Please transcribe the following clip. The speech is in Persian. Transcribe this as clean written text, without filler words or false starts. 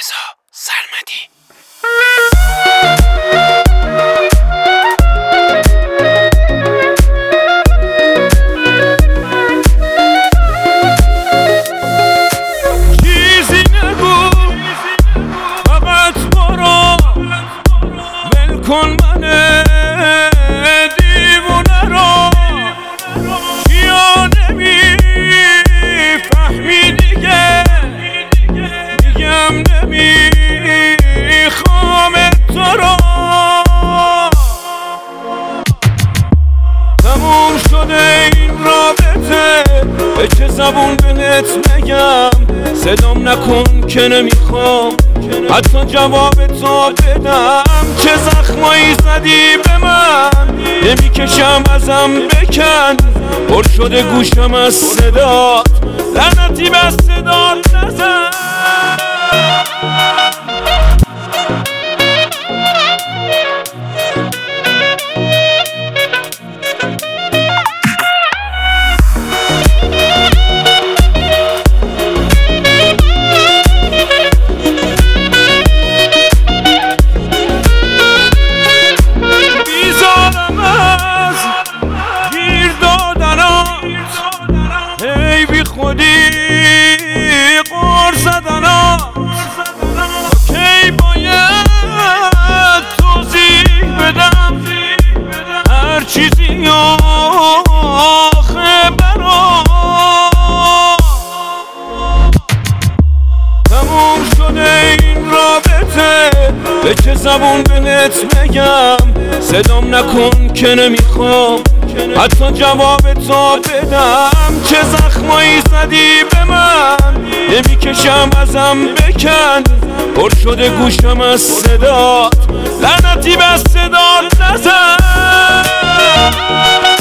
رضا سرمدی. چیزی نگو فقط برو ول کن من دیوونه رو، چیا نمیفهمی دیگه، میگم نمیخوام تو رو. تموم شده این رابطه، به چه زبون بهت بگم؟ صدام نکن که نمیخوام حتی جواب تو بدم. چه زخمایی زدی به من، نمیکشم ازم بکن. پر شده گوشم از صدات، لعنتی بس صدات نزن. قرص زدنات کی باید توضیح بدم هر چیزی آخه برا تموم شده این رابطه، به چه زبون بهت بگم؟ صدام نکن که نمیخوام حتی جواب تو بدم. چه زخمایی زدی به من، نمیکشم ازم بکن. پر شده گوشم از صدات، لعنتی بس صدات نزن.